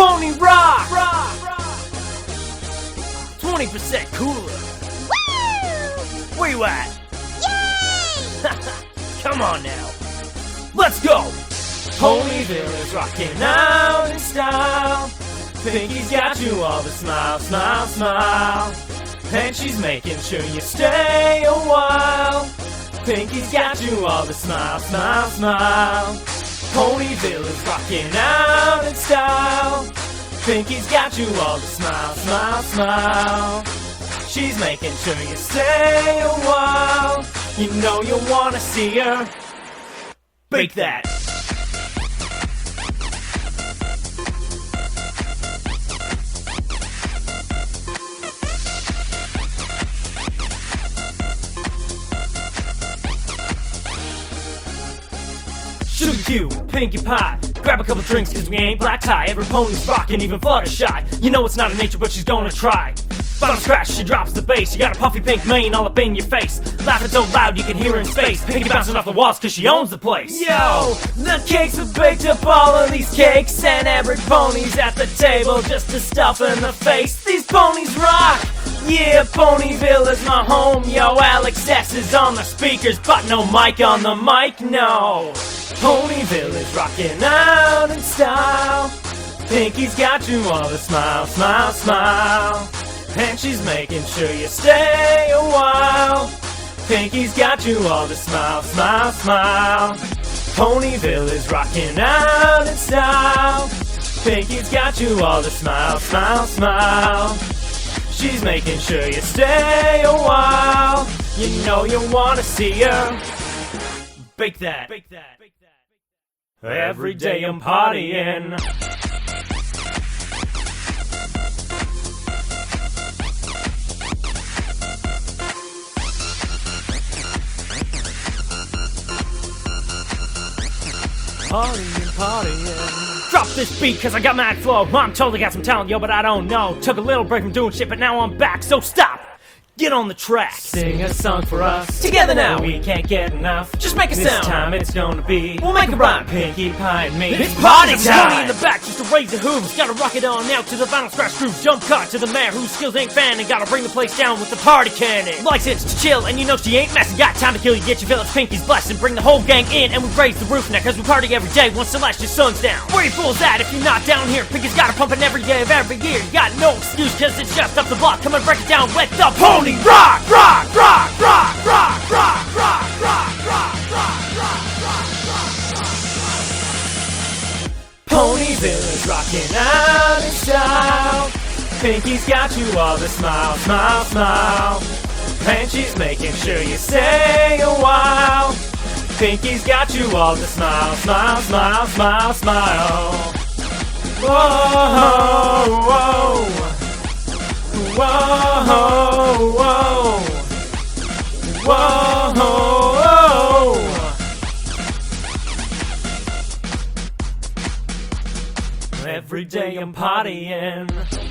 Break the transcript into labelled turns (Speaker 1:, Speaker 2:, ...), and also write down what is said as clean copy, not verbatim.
Speaker 1: Pony Rock! 20% cooler.
Speaker 2: Woo!
Speaker 1: Where you at?
Speaker 2: Yay!
Speaker 1: Come on now. Let's go! Ponyville is rocking out in style. Pinky's got you all the smile, smile, smile. And she's making sure you stay a while. Pinky's got you all the smile, smile, smile. Ponyville is rocking out in style. Pinky's got you all the smile, smile, smile. She's making sure you stay a while. You know you wanna see her. Bake that. Sugar cube, Pinkie Pie. Grab a couple drinks cause we ain't black tie. Every pony's rockin', even Fluttershy. You know it's not in nature but she's gonna try. Bottom scratch, she drops the bass. You got a puffy pink mane all up in your face. Laughing so loud you can hear her in space. Pinky bouncing off the walls cause she owns the place. Yo, the cakes have baked up all of these cakes. And every pony's at the table just to stuff in the face. These ponies rock! Yeah, Ponyville is my home. Yo, Alex S is on the speakers, but no mic on the mic, no. Ponyville is rocking out in style. Pinky's got you all the smile, smile, smile. And she's making sure you stay a while. Pinky's got you all the smile, smile, smile. Ponyville is rocking out in style. Pinky's got you all the smile, smile, smile. She's making sure you stay a while. You know you wanna see her. Bake that. Bake that. Bake that. Every day I'm partying. Partying. Drop this beat cause I got mad flow. Mom totally got some talent, yo, but I don't know. Took a little break from doing shit, but now I'm back, so stop! Get on the track. Sing a song for us. Together now. We can't get enough. Just make a sound. This time it's gonna be. We'll make a rhyme. Pinkie Pie and me. It's party time. Pony in the back just to raise the hooves. Gotta rock it on out to the final scratch groove. Jump cut to the mayor whose skills ain't fanning. Gotta bring the place down with the party cannon. License to chill and you know she ain't messing. Got time to kill you, get your fill. It's Pinky's blessing. Bring the whole gang in and we raise the roof now cause we party every day once the last your sun's down. Where you fools at if you're not down here? Pinky's got a pumping every day of every year. You got no excuse cause it's just up the block. Come and break it down with the Pony Rock! Rock, rock, rock, rock, rock, rock, rock, rock, rock, rock. Ponyville is rocking out in style. Pinky's got you all the smile, smile, smile. And she's making sure you stay a while. Pinky's got you all the smile, smile, smile, smile, smile. Whoa, whoa, whoa, whoa. Whoa! Every day I'm partying.